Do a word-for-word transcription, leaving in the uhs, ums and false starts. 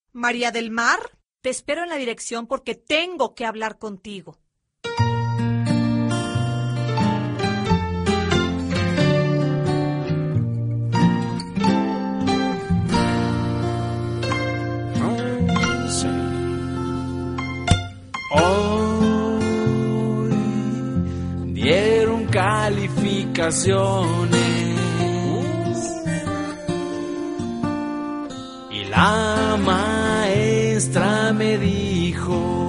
María del Mar, te espero en la dirección porque tengo que hablar contigo. Hoy dieron calificaciones y la maestra me dijo: